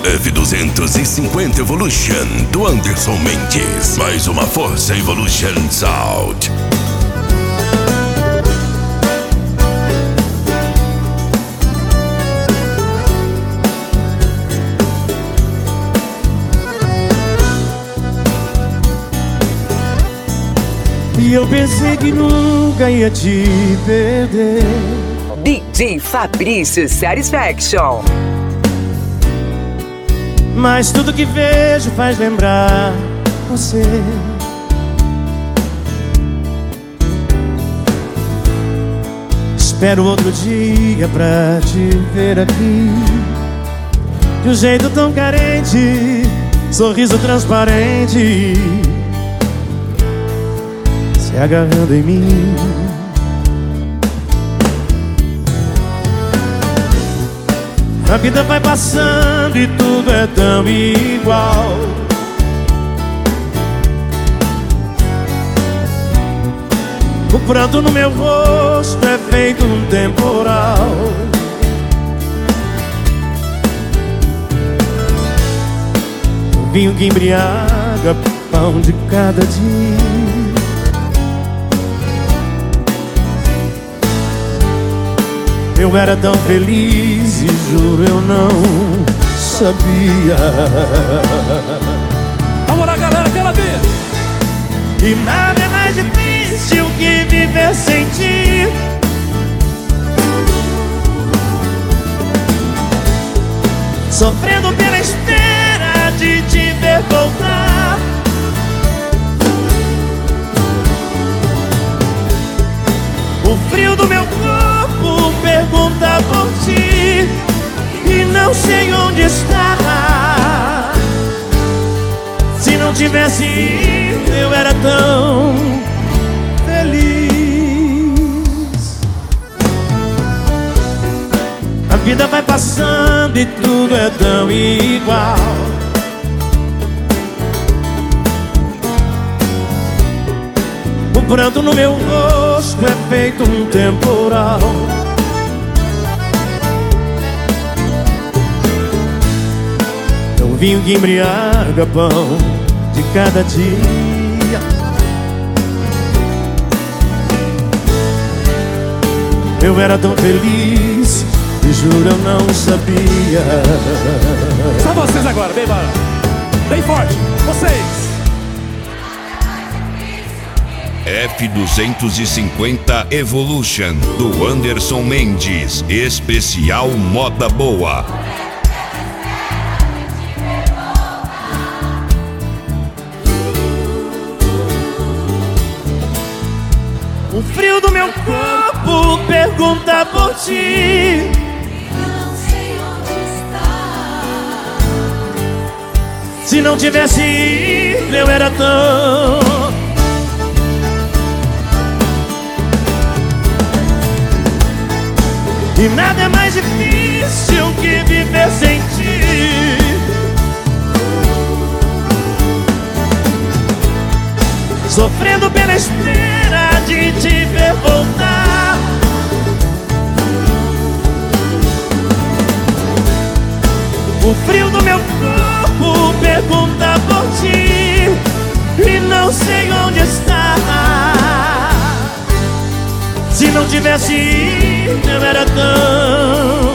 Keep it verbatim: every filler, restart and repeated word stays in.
F duzentos e cinquenta Evolution do Anderson Mendes. Mais uma força Evolution Sound. E eu pensei que nunca ia te perder. D J Fabrício Satisfaction. Mas tudo que vejo faz lembrar você. Espero outro dia pra te ver aqui, de um jeito tão carente, sorriso transparente, se agarrando em mim. A vida vai passando e tudo é tão igual. O pranto no meu rosto é feito um temporal. O vinho que embriaga, pão de cada dia. Eu era tão feliz e juro eu não sabia. Vamos lá, galera, aquela vez. E nada é mais difícil que viver sem ti. Sofrendo pela espera de te ver voltar. O frio do meu corpo pergunta por ti e não sei onde está. Se não tivesse ido, eu era tão feliz. A vida vai passando e tudo é tão igual. O pranto no meu rosto é feito um temporal. É um vinho que embriaga, pão de cada dia. Eu era tão feliz e juro eu não sabia. Só vocês agora, bem bora. Bem forte, vocês. F duzentos e cinquenta Evolution do Anderson Mendes. Especial Moda Boa. O frio do meu corpo pergunta por ti. Eu não sei onde está. Se não tivesse ido, eu era tão. E nada é mais difícil que viver sem ti. Sofrendo pela espera de te ver voltar. O frio do meu corpo pergunta por ti e não sei onde está. Se não tivesse ido, eu era tão